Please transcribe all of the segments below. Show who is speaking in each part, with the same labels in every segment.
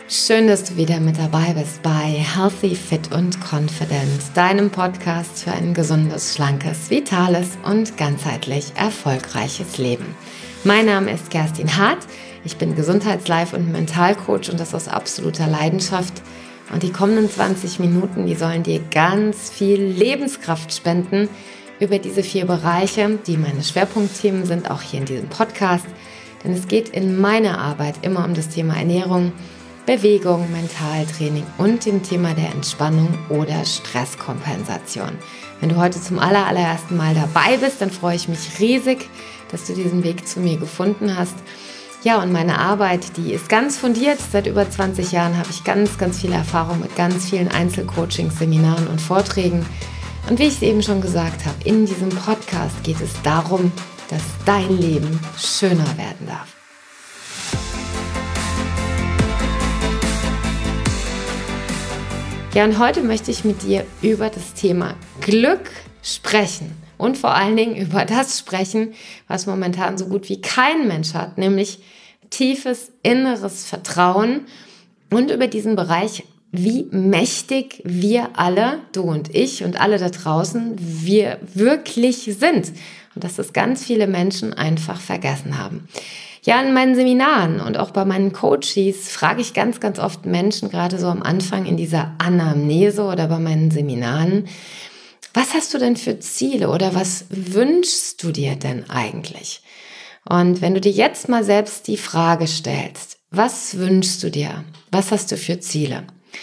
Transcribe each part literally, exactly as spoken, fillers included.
Speaker 1: Schön, dass du wieder mit dabei bist bei Healthy, Fit und Confident, deinem Podcast für ein gesundes, schlankes, vitales und ganzheitlich erfolgreiches Leben. Mein Name ist Kerstin Hart, ich bin Gesundheits-, und Mentalcoach und das aus absoluter Leidenschaft. Und die kommenden zwanzig Minuten, die sollen dir ganz viel Lebenskraft spenden über diese vier Bereiche, die meine Schwerpunktthemen sind, auch hier in diesem Podcast. Denn es geht in meiner Arbeit immer um das Thema Ernährung, Bewegung, Mentaltraining und dem Thema der Entspannung oder Stresskompensation. Wenn du heute zum aller, allerersten Mal dabei bist, dann freue ich mich riesig, dass du diesen Weg zu mir gefunden hast. Ja, und meine Arbeit, die ist ganz fundiert. Seit über zwanzig Jahren habe ich ganz, ganz viel Erfahrung mit ganz vielen Einzelcoachings, Seminaren und Vorträgen. Und wie ich es eben schon gesagt habe, in diesem Podcast geht es darum, dass dein Leben schöner werden darf. Ja, und heute möchte ich mit dir über das Thema Glück sprechen und vor allen Dingen über das sprechen, was momentan so gut wie kein Mensch hat, nämlich tiefes inneres Vertrauen und über diesen Bereich, wie mächtig wir alle, du und ich und alle da draußen, wir wirklich sind und dass das ganz viele Menschen einfach vergessen haben. Ja, in meinen Seminaren und auch bei meinen Coaches frage ich ganz, ganz oft Menschen, gerade so am Anfang in dieser Anamnese oder bei meinen Seminaren, was hast du denn für Ziele oder was wünschst du dir denn eigentlich? Und wenn du dir jetzt mal selbst die Frage stellst, was wünschst du dir? Was hast du für Ziele?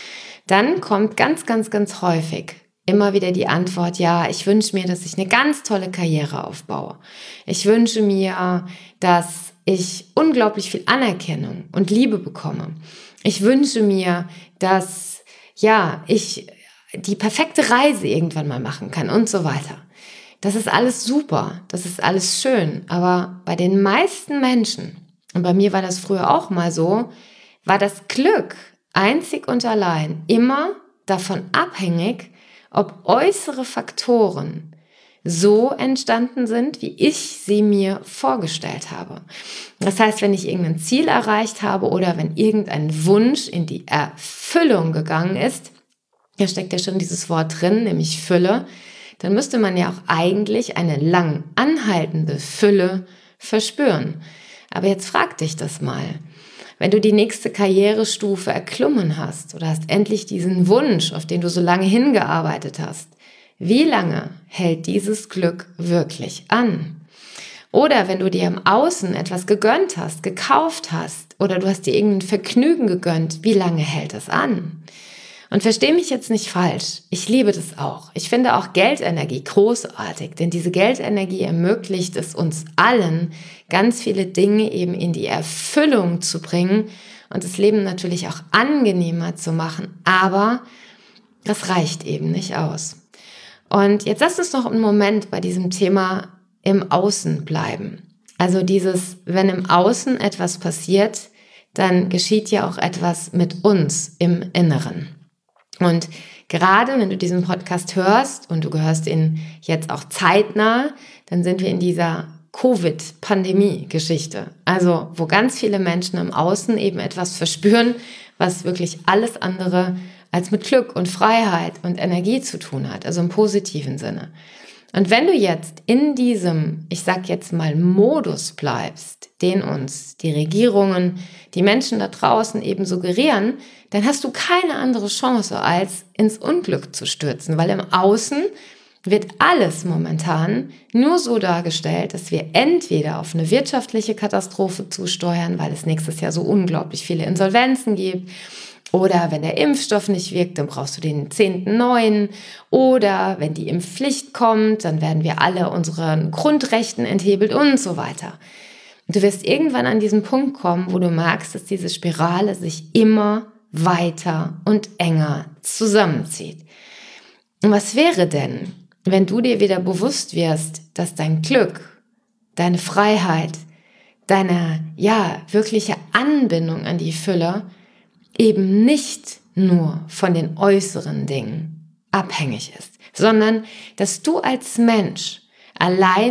Speaker 1: Dann kommt ganz, ganz, ganz häufig immer wieder die Antwort, ja, ich wünsche mir, dass ich eine ganz tolle Karriere aufbaue. Ich wünsche mir, dass ich unglaublich viel Anerkennung und Liebe bekomme. Ich wünsche mir, dass ja, ich die perfekte Reise irgendwann mal machen kann und so weiter. Das ist alles super, das ist alles schön, aber bei den meisten Menschen, und bei mir war das früher auch mal so, war das Glück einzig und allein immer davon abhängig, ob äußere Faktoren so entstanden sind, wie ich sie mir vorgestellt habe. Das heißt, wenn ich irgendein Ziel erreicht habe oder wenn irgendein Wunsch in die Erfüllung gegangen ist, da steckt ja schon dieses Wort drin, nämlich Fülle, dann müsste man ja auch eigentlich eine lang anhaltende Fülle verspüren. Aber jetzt frag dich das mal. Wenn du die nächste Karrierestufe erklommen hast oder hast endlich diesen Wunsch, auf den du so lange hingearbeitet hast, wie lange hält dieses Glück wirklich an? Oder wenn du dir im Außen etwas gegönnt hast, gekauft hast oder du hast dir irgendein Vergnügen gegönnt, wie lange hält es an? Und versteh mich jetzt nicht falsch, ich liebe das auch. Ich finde auch Geldenergie großartig, denn diese Geldenergie ermöglicht es uns allen, ganz viele Dinge eben in die Erfüllung zu bringen und das Leben natürlich auch angenehmer zu machen, aber das reicht eben nicht aus. Und jetzt lass uns noch einen Moment bei diesem Thema im Außen bleiben. Also dieses, wenn im Außen etwas passiert, dann geschieht ja auch etwas mit uns im Inneren. Und gerade wenn du diesen Podcast hörst und du gehörst ihn jetzt auch zeitnah, dann sind wir in dieser Covid-Pandemie-Geschichte. Also wo ganz viele Menschen im Außen eben etwas verspüren, was wirklich alles andere als mit Glück und Freiheit und Energie zu tun hat, also im positiven Sinne. Und wenn du jetzt in diesem, ich sag jetzt mal, Modus bleibst, den uns die Regierungen, die Menschen da draußen eben suggerieren, dann hast du keine andere Chance, als ins Unglück zu stürzen, weil im Außen wird alles momentan nur so dargestellt, dass wir entweder auf eine wirtschaftliche Katastrophe zusteuern, weil es nächstes Jahr so unglaublich viele Insolvenzen gibt, oder wenn der Impfstoff nicht wirkt, dann brauchst du den zehnten neuen. Oder wenn die Impfpflicht kommt, dann werden wir alle unseren Grundrechten enthebelt und so weiter. Und du wirst irgendwann an diesen Punkt kommen, wo du merkst, dass diese Spirale sich immer weiter und enger zusammenzieht. Und was wäre denn, wenn du dir wieder bewusst wirst, dass dein Glück, deine Freiheit, deine, ja, wirkliche Anbindung an die Fülle eben nicht nur von den äußeren Dingen abhängig ist, sondern dass du als Mensch alleine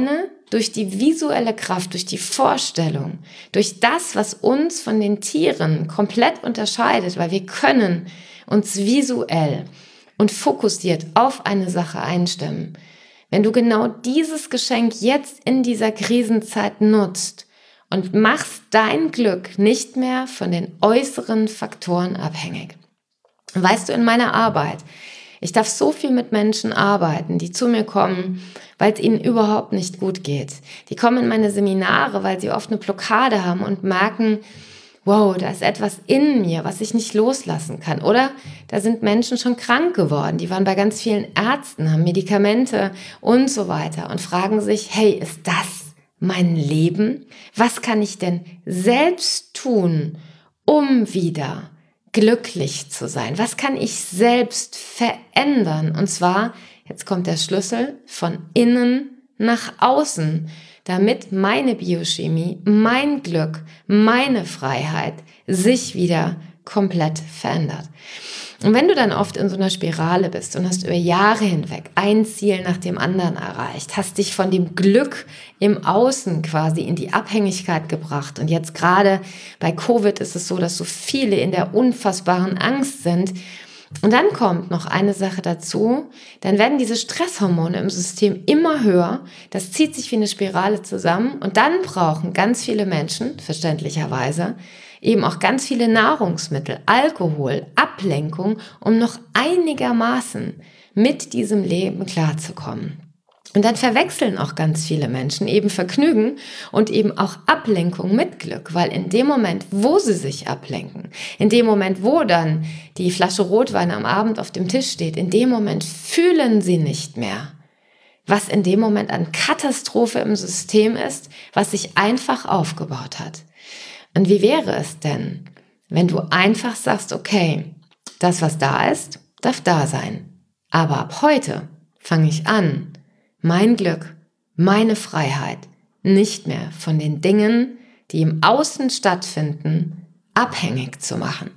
Speaker 1: durch die visuelle Kraft, durch die Vorstellung, durch das, was uns von den Tieren komplett unterscheidet, weil wir können uns visuell und fokussiert auf eine Sache einstimmen. Wenn du genau dieses Geschenk jetzt in dieser Krisenzeit nutzt und machst dein Glück nicht mehr von den äußeren Faktoren abhängig. Weißt du, in meiner Arbeit, ich darf so viel mit Menschen arbeiten, die zu mir kommen, weil es ihnen überhaupt nicht gut geht. Die kommen in meine Seminare, weil sie oft eine Blockade haben und merken, wow, da ist etwas in mir, was ich nicht loslassen kann. Oder da sind Menschen schon krank geworden, die waren bei ganz vielen Ärzten, haben Medikamente und so weiter und fragen sich, hey, ist das mein Leben? Was kann ich denn selbst tun, um wieder glücklich zu sein? Was kann ich selbst verändern? Und zwar, jetzt kommt der Schlüssel, von innen nach außen, damit meine Biochemie, mein Glück, meine Freiheit sich wieder komplett verändert. Und wenn du dann oft in so einer Spirale bist und hast über Jahre hinweg ein Ziel nach dem anderen erreicht, hast dich von dem Glück im Außen quasi in die Abhängigkeit gebracht und jetzt gerade bei Covid ist es so, dass so viele in der unfassbaren Angst sind. Und dann kommt noch eine Sache dazu, dann werden diese Stresshormone im System immer höher, das zieht sich wie eine Spirale zusammen und dann brauchen ganz viele Menschen, verständlicherweise, eben auch ganz viele Nahrungsmittel, Alkohol, Ablenkung, um noch einigermaßen mit diesem Leben klarzukommen. Und dann verwechseln auch ganz viele Menschen eben Vergnügen und eben auch Ablenkung mit Glück, weil in dem Moment, wo sie sich ablenken, in dem Moment, wo dann die Flasche Rotwein am Abend auf dem Tisch steht, in dem Moment fühlen sie nicht mehr, was in dem Moment an Katastrophe im System ist, was sich einfach aufgebaut hat. Und wie wäre es denn, wenn du einfach sagst, okay, das, was da ist, darf da sein, aber ab heute fange ich an, mein Glück, meine Freiheit nicht mehr von den Dingen, die im Außen stattfinden, abhängig zu machen.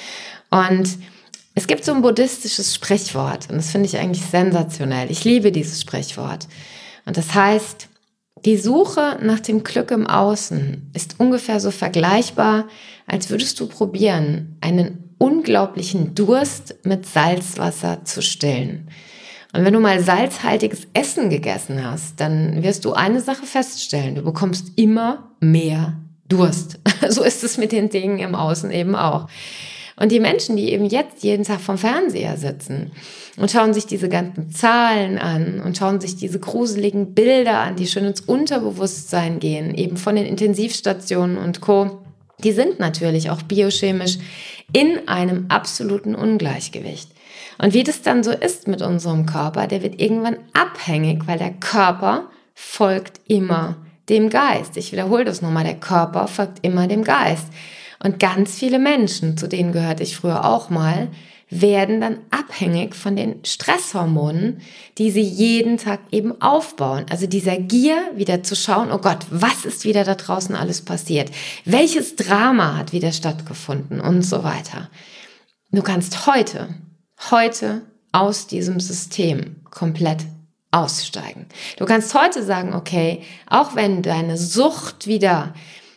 Speaker 1: Und es gibt so ein buddhistisches Sprichwort und das finde ich eigentlich sensationell. Ich liebe dieses Sprichwort. Und das heißt, die Suche nach dem Glück im Außen ist ungefähr so vergleichbar, als würdest du probieren, einen unglaublichen Durst mit Salzwasser zu stillen. Und wenn du mal salzhaltiges Essen gegessen hast, dann wirst du eine Sache feststellen, du bekommst immer mehr Durst. So ist es mit den Dingen im Außen eben auch. Und die Menschen, die eben jetzt jeden Tag vom Fernseher sitzen und schauen sich diese ganzen Zahlen an und schauen sich diese gruseligen Bilder an, die schon ins Unterbewusstsein gehen, eben von den Intensivstationen und Co., die sind natürlich auch biochemisch in einem absoluten Ungleichgewicht. Und wie das dann so ist mit unserem Körper, der wird irgendwann abhängig, weil der Körper folgt immer dem Geist. Ich wiederhole das nochmal, der Körper folgt immer dem Geist. Und ganz viele Menschen, zu denen gehörte ich früher auch mal, werden dann abhängig von den Stresshormonen, die sie jeden Tag eben aufbauen. Also dieser Gier, wieder zu schauen, oh Gott, was ist wieder da draußen alles passiert? Welches Drama hat wieder stattgefunden und so weiter. Du kannst heute, heute aus diesem System komplett aussteigen. Du kannst heute sagen, okay, auch wenn deine Sucht wieder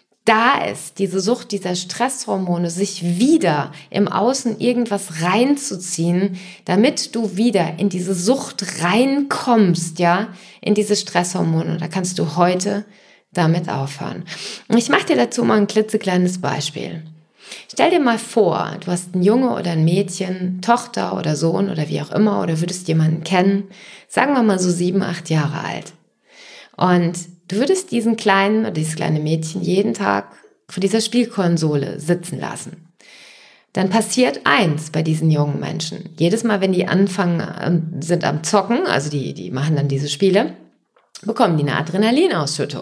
Speaker 1: da ist, diese Sucht dieser Stresshormone, sich wieder im Außen irgendwas reinzuziehen, damit du wieder in diese Sucht reinkommst, ja, in diese Stresshormone. Da kannst du heute damit aufhören. Und ich mache dir dazu mal ein klitzekleines Beispiel. Stell dir mal vor, du hast einen Junge oder ein Mädchen, Tochter oder Sohn oder wie auch immer, oder würdest jemanden kennen, sagen wir mal so sieben, acht Jahre alt. Und du würdest diesen kleinen oder dieses kleine Mädchen jeden Tag vor dieser Spielkonsole sitzen lassen. Dann passiert eins bei diesen jungen Menschen. Jedes Mal, wenn die anfangen, sind am Zocken, also die, die machen dann diese Spiele, bekommen die eine Adrenalinausschüttung.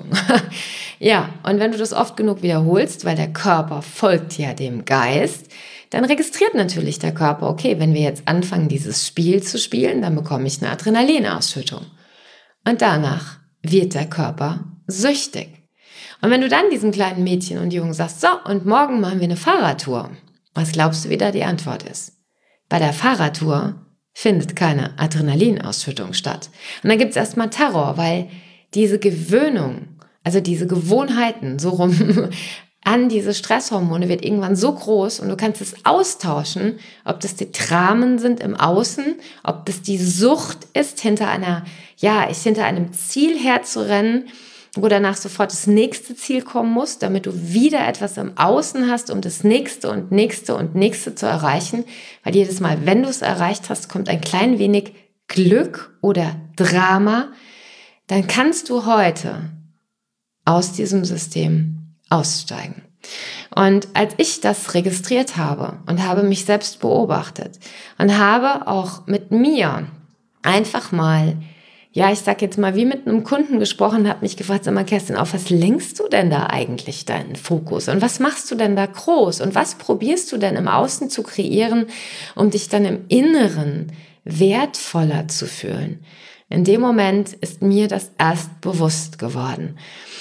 Speaker 1: Ja, und wenn du das oft genug wiederholst, weil der Körper folgt ja dem Geist, dann registriert natürlich der Körper, okay, wenn wir jetzt anfangen, dieses Spiel zu spielen, dann bekomme ich eine Adrenalinausschüttung. Und danach wird der Körper süchtig. Und wenn du dann diesem kleinen Mädchen und Jungen sagst, so, und morgen machen wir eine Fahrradtour, was glaubst du, wie da die Antwort ist? Bei der Fahrradtour findet keine Adrenalinausschüttung statt. Und dann gibt es erstmal Terror, weil diese Gewöhnung, also diese Gewohnheiten, so rum, an diese Stresshormone wird irgendwann so groß und du kannst es austauschen, ob das die Dramen sind im Außen, ob das die Sucht ist, hinter einer, ja, ist hinter einem Ziel herzurennen, wo danach sofort das nächste Ziel kommen muss, damit du wieder etwas im Außen hast, um das nächste und nächste und nächste zu erreichen, weil jedes Mal, wenn du es erreicht hast, kommt ein klein wenig Glück oder Drama, dann kannst du heute aus diesem System aussteigen. Und als ich das registriert habe und habe mich selbst beobachtet und habe auch mit mir einfach mal, ja, ich sag jetzt mal, wie mit einem Kunden gesprochen, habe mich gefragt, sag mal, Kerstin, auf was lenkst du denn da eigentlich deinen Fokus? Und was machst du denn da groß? Und was probierst du denn im Außen zu kreieren, um dich dann im Inneren wertvoller zu fühlen? In dem Moment ist mir das erst bewusst geworden.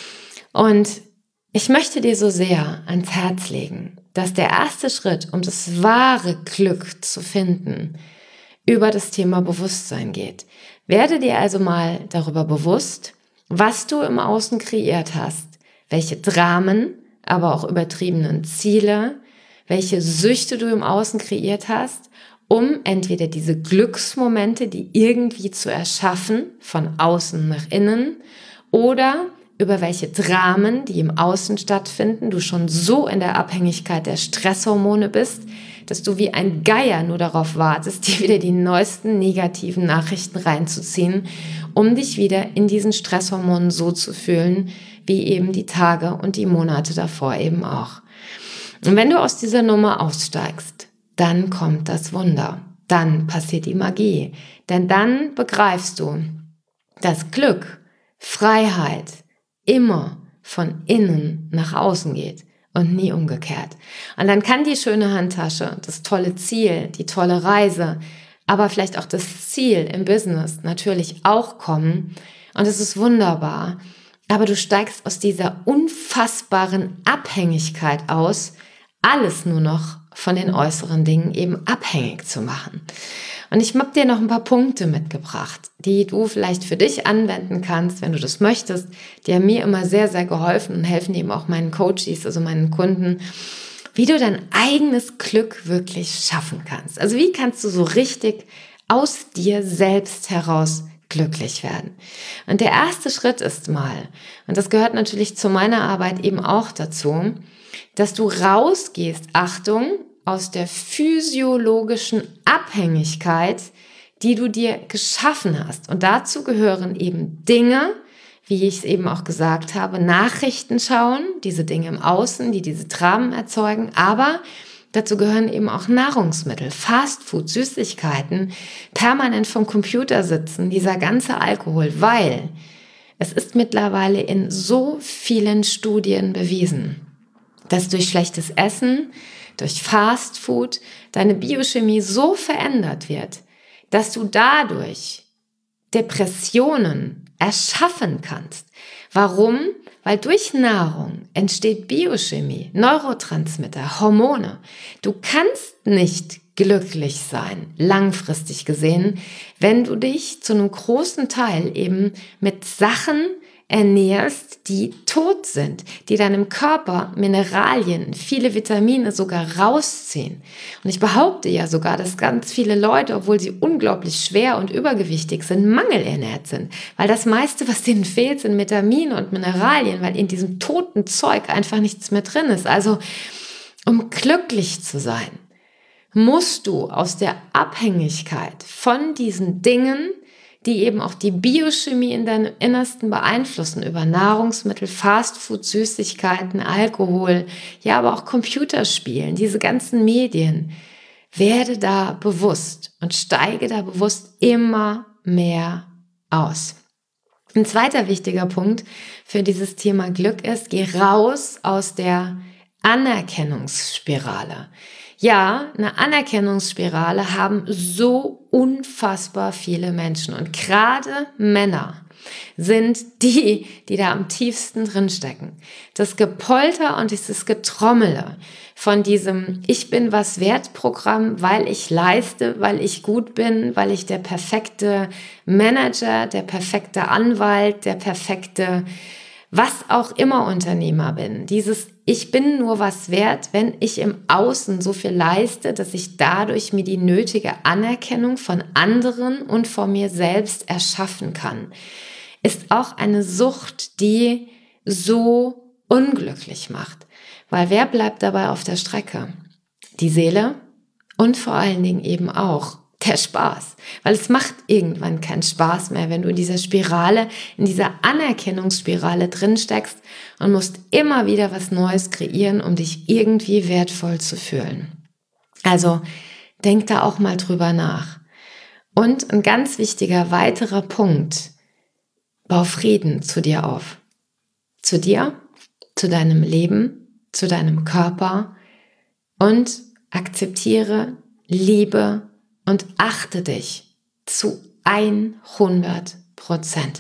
Speaker 1: Und ich möchte dir so sehr ans Herz legen, dass der erste Schritt, um das wahre Glück zu finden, über das Thema Bewusstsein geht. Werde dir also mal darüber bewusst, was du im Außen kreiert hast, welche Dramen, aber auch übertriebenen Ziele, welche Süchte du im Außen kreiert hast, um entweder diese Glücksmomente, die irgendwie zu erschaffen, von außen nach innen, oder über welche Dramen, die im Außen stattfinden, du schon so in der Abhängigkeit der Stresshormone bist, dass du wie ein Geier nur darauf wartest, dir wieder die neuesten negativen Nachrichten reinzuziehen, um dich wieder in diesen Stresshormonen so zu fühlen, wie eben die Tage und die Monate davor eben auch. Und wenn du aus dieser Nummer aussteigst, dann kommt das Wunder, dann passiert die Magie, denn dann begreifst du, dass Glück, Freiheit, immer von innen nach außen geht und nie umgekehrt. Und dann kann die schöne Handtasche, das tolle Ziel, die tolle Reise, aber vielleicht auch das Ziel im Business natürlich auch kommen. Und es ist wunderbar. Aber du steigst aus dieser unfassbaren Abhängigkeit aus, alles nur noch von den äußeren Dingen eben abhängig zu machen. Und ich habe dir noch ein paar Punkte mitgebracht, die du vielleicht für dich anwenden kannst, wenn du das möchtest. Die haben mir immer sehr, sehr geholfen und helfen eben auch meinen Coaches, also meinen Kunden, wie du dein eigenes Glück wirklich schaffen kannst. Also wie kannst du so richtig aus dir selbst heraus glücklich werden? Und der erste Schritt ist mal, und das gehört natürlich zu meiner Arbeit eben auch dazu, dass du rausgehst, Achtung, aus der physiologischen Abhängigkeit, die du dir geschaffen hast. Und dazu gehören eben Dinge, wie ich es eben auch gesagt habe, Nachrichten schauen, diese Dinge im Außen, die diese Dramen erzeugen, aber dazu gehören eben auch Nahrungsmittel, Fastfood, Süßigkeiten, permanent vom Computer sitzen, dieser ganze Alkohol, weil es ist mittlerweile in so vielen Studien bewiesen, dass durch schlechtes Essen, durch Fastfood deine Biochemie so verändert wird, dass du dadurch Depressionen erschaffen kannst. Warum? Weil durch Nahrung entsteht Biochemie, Neurotransmitter, Hormone. Du kannst nicht glücklich sein, langfristig gesehen, wenn du dich zu einem großen Teil eben mit Sachen ernährst, die tot sind, die deinem Körper Mineralien, viele Vitamine sogar rausziehen. Und ich behaupte ja sogar, dass ganz viele Leute, obwohl sie unglaublich schwer und übergewichtig sind, mangelernährt sind. Weil das meiste, was denen fehlt, sind Vitamine und Mineralien, weil in diesem toten Zeug einfach nichts mehr drin ist. Also, um glücklich zu sein, musst du aus der Abhängigkeit von diesen Dingen, die eben auch die Biochemie in deinem Innersten beeinflussen, über Nahrungsmittel, Fastfood, Süßigkeiten, Alkohol, ja, aber auch Computerspielen, diese ganzen Medien. Werde da bewusst und steige da bewusst immer mehr aus. Ein zweiter wichtiger Punkt für dieses Thema Glück ist, geh raus aus der Anerkennungsspirale. Ja, eine Anerkennungsspirale haben so unfassbar viele Menschen und gerade Männer sind die, die da am tiefsten drinstecken. Das Gepolter und dieses Getrommele von diesem Ich bin was wert Programm, weil ich leiste, weil ich gut bin, weil ich der perfekte Manager, der perfekte Anwalt, der perfekte was auch immer Unternehmer bin. Dieses Ich bin nur was wert, wenn ich im Außen so viel leiste, dass ich dadurch mir die nötige Anerkennung von anderen und von mir selbst erschaffen kann, ist auch eine Sucht, die so unglücklich macht. Weil wer bleibt dabei auf der Strecke? Die Seele und vor allen Dingen eben auch der Spaß. Weil es macht irgendwann keinen Spaß mehr, wenn du in dieser Spirale, in dieser Anerkennungsspirale drin steckst und musst immer wieder was Neues kreieren, um dich irgendwie wertvoll zu fühlen. Also denk da auch mal drüber nach. Und ein ganz wichtiger weiterer Punkt: Bau Frieden zu dir auf. Zu dir, zu deinem Leben, zu deinem Körper und akzeptiere, liebe und achte dich zu hundert Prozent.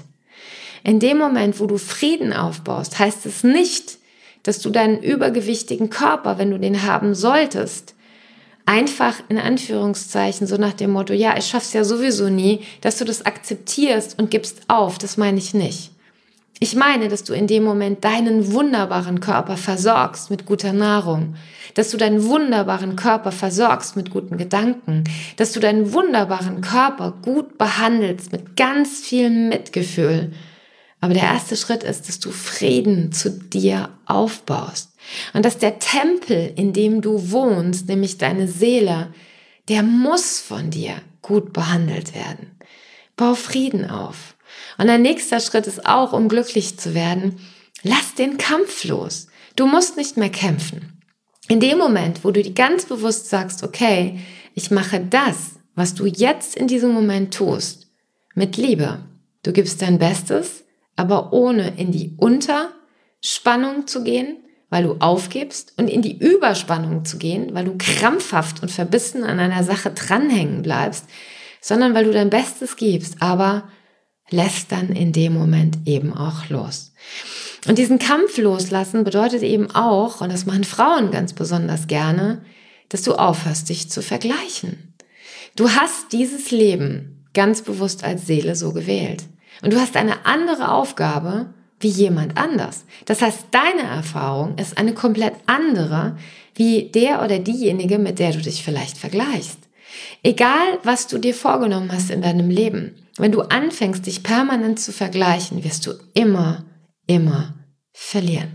Speaker 1: In dem Moment, wo du Frieden aufbaust, heißt es nicht, dass du deinen übergewichtigen Körper, wenn du den haben solltest, einfach in Anführungszeichen so nach dem Motto, ja, ich schaff's ja sowieso nie, dass du das akzeptierst und gibst auf. Das meine ich nicht. Ich meine, dass du in dem Moment deinen wunderbaren Körper versorgst mit guter Nahrung, dass du deinen wunderbaren Körper versorgst mit guten Gedanken, dass du deinen wunderbaren Körper gut behandelst mit ganz viel Mitgefühl. Aber der erste Schritt ist, dass du Frieden zu dir aufbaust und dass der Tempel, in dem du wohnst, nämlich deine Seele, der muss von dir gut behandelt werden. Bau Frieden auf. Und der nächste Schritt ist auch, um glücklich zu werden, lass den Kampf los. Du musst nicht mehr kämpfen. In dem Moment, wo du dir ganz bewusst sagst, okay, ich mache das, was du jetzt in diesem Moment tust, mit Liebe. Du gibst dein Bestes, aber ohne in die Unterspannung zu gehen, weil du aufgibst, und in die Überspannung zu gehen, weil du krampfhaft und verbissen an einer Sache dranhängen bleibst, sondern weil du dein Bestes gibst, aber lässt dann in dem Moment eben auch los. Und diesen Kampf loslassen bedeutet eben auch, und das machen Frauen ganz besonders gerne, dass du aufhörst, dich zu vergleichen. Du hast dieses Leben ganz bewusst als Seele so gewählt. Und du hast eine andere Aufgabe wie jemand anders. Das heißt, deine Erfahrung ist eine komplett andere wie der oder diejenige, mit der du dich vielleicht vergleichst. Egal, was du dir vorgenommen hast in deinem Leben, wenn du anfängst, dich permanent zu vergleichen, wirst du immer, immer verlieren.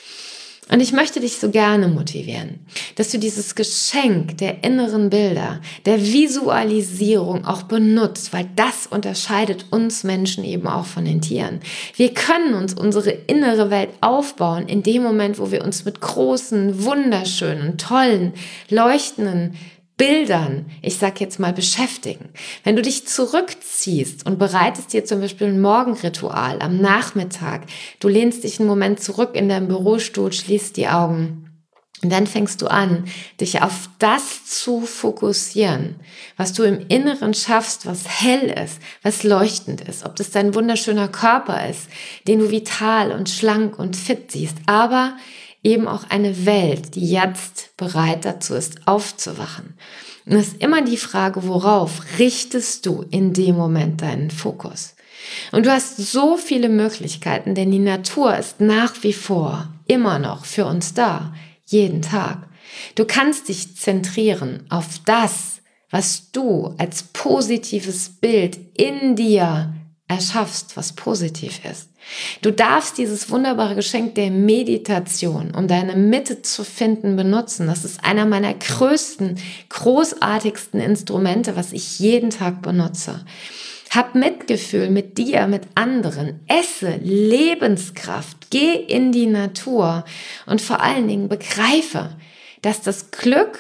Speaker 1: Und ich möchte dich so gerne motivieren, dass du dieses Geschenk der inneren Bilder, der Visualisierung auch benutzt, weil das unterscheidet uns Menschen eben auch von den Tieren. Wir können uns unsere innere Welt aufbauen in dem Moment, wo wir uns mit großen, wunderschönen, tollen, leuchtenden Bildern, ich sag jetzt mal, beschäftigen. Wenn du dich zurückziehst und bereitest dir zum Beispiel ein Morgenritual am Nachmittag, du lehnst dich einen Moment zurück in deinem Bürostuhl, schließt die Augen und dann fängst du an, dich auf das zu fokussieren, was du im Inneren schaffst, was hell ist, was leuchtend ist, ob das dein wunderschöner Körper ist, den du vital und schlank und fit siehst, aber eben auch eine Welt, die jetzt bereit dazu ist, aufzuwachen. Und es ist immer die Frage, worauf richtest du in dem Moment deinen Fokus? Und du hast so viele Möglichkeiten, denn die Natur ist nach wie vor immer noch für uns da, jeden Tag. Du kannst dich zentrieren auf das, was du als positives Bild in dir erschaffst, was positiv ist. Du darfst dieses wunderbare Geschenk der Meditation, um deine Mitte zu finden, benutzen. Das ist einer meiner größten, großartigsten Instrumente, was ich jeden Tag benutze. Hab Mitgefühl mit dir, mit anderen. Esse Lebenskraft. Geh in die Natur. Und vor allen Dingen begreife, dass das Glück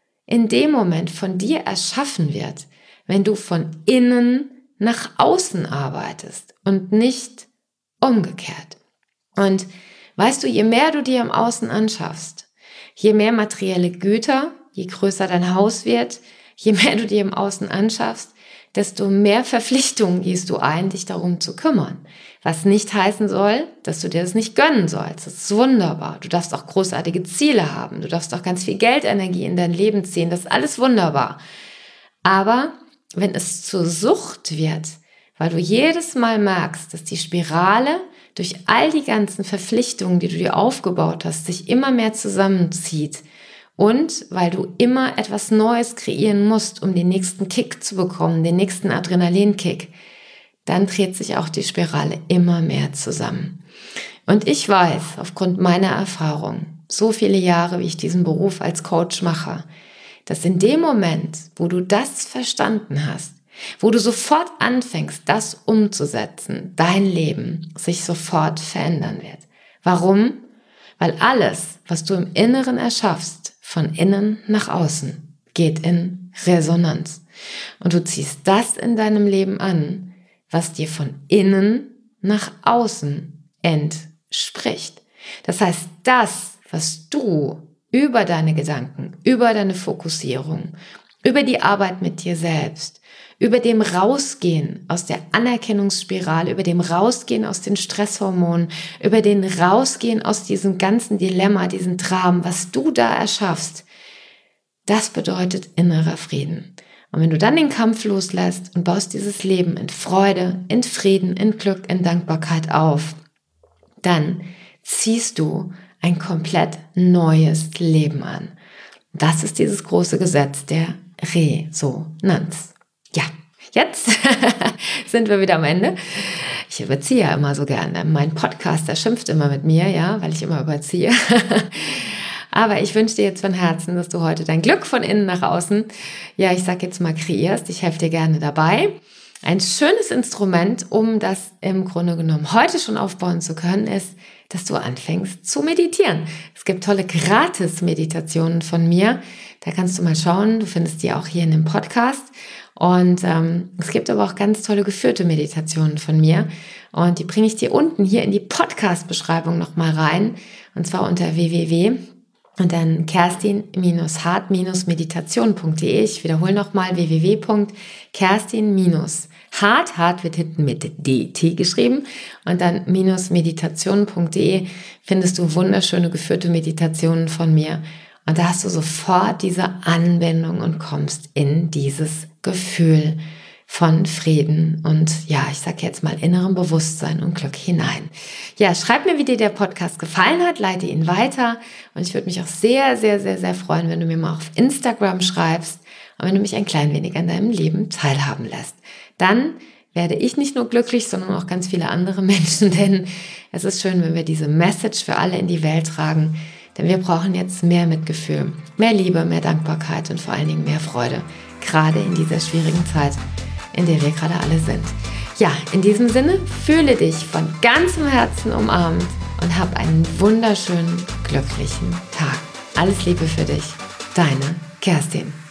Speaker 1: in dem Moment von dir erschaffen wird, wenn du von innen nach außen arbeitest und nicht umgekehrt. Und weißt du, je mehr du dir im Außen anschaffst, je mehr materielle Güter, je größer dein Haus wird, je mehr du dir im Außen anschaffst, desto mehr Verpflichtungen gehst du ein, dich darum zu kümmern. Was nicht heißen soll, dass du dir das nicht gönnen sollst. Das ist wunderbar. Du darfst auch großartige Ziele haben. Du darfst auch ganz viel Geldenergie in dein Leben ziehen. Das ist alles wunderbar. Aber wenn es zur Sucht wird, weil du jedes Mal merkst, dass die Spirale durch all die ganzen Verpflichtungen, die du dir aufgebaut hast, sich immer mehr zusammenzieht und weil du immer etwas Neues kreieren musst, um den nächsten Kick zu bekommen, den nächsten Adrenalinkick, dann dreht sich auch die Spirale immer mehr zusammen. Und ich weiß, aufgrund meiner Erfahrung, so viele Jahre, wie ich diesen Beruf als Coach mache, dass in dem Moment, wo du das verstanden hast, wo du sofort anfängst, das umzusetzen, dein Leben sich sofort verändern wird. Warum? Weil alles, was du im Inneren erschaffst, von innen nach außen, geht in Resonanz. Und du ziehst das in deinem Leben an, was dir von innen nach außen entspricht. Das heißt, das, was du über deine Gedanken, über deine Fokussierung, über die Arbeit mit dir selbst, über dem Rausgehen aus der Anerkennungsspirale, über dem Rausgehen aus den Stresshormonen, über den Rausgehen aus diesem ganzen Dilemma, diesem Traum, was du da erschaffst, das bedeutet innerer Frieden. Und wenn du dann den Kampf loslässt und baust dieses Leben in Freude, in Frieden, in Glück, in Dankbarkeit auf, dann ziehst du ein komplett neues Leben an. Das ist dieses große Gesetz der Resonanz. Ja, jetzt sind wir wieder am Ende. Ich überziehe ja immer so gerne. Mein Podcast, der schimpft immer mit mir, ja, weil ich immer überziehe. Aber ich wünsche dir jetzt von Herzen, dass du heute dein Glück von innen nach außen, ja, ich sag jetzt mal, kreierst. Ich helfe dir gerne dabei. Ein schönes Instrument, um das im Grunde genommen heute schon aufbauen zu können, ist, dass du anfängst zu meditieren. Es gibt tolle Gratis-Meditationen von mir. Da kannst du mal schauen. Du findest die auch hier in dem Podcast. Und ähm, es gibt aber auch ganz tolle geführte Meditationen von mir. Und die bringe ich dir unten hier in die Podcast-Beschreibung nochmal rein. Und zwar unter w w w und dann kerstin hart meditation punkt de. Ich wiederhole nochmal w w w punkt kerstin hart, hart wird hinten mit D T geschrieben, und dann minus meditation punkt de findest du wunderschöne geführte Meditationen von mir. Und da hast du sofort diese Anwendung und kommst in dieses Gefühl von Frieden und ja, ich sage jetzt mal innerem Bewusstsein und Glück hinein. Ja, schreib mir, wie dir der Podcast gefallen hat, leite ihn weiter und ich würde mich auch sehr, sehr, sehr, sehr freuen, wenn du mir mal auf Instagram schreibst und wenn du mich ein klein wenig an deinem Leben teilhaben lässt. Dann werde ich nicht nur glücklich, sondern auch ganz viele andere Menschen, denn es ist schön, wenn wir diese Message für alle in die Welt tragen, denn wir brauchen jetzt mehr Mitgefühl, mehr Liebe, mehr Dankbarkeit und vor allen Dingen mehr Freude, gerade in dieser schwierigen Zeit, in der wir gerade alle sind. Ja, in diesem Sinne, fühle dich von ganzem Herzen umarmt und hab einen wunderschönen, glücklichen Tag. Alles Liebe für dich, deine Kerstin.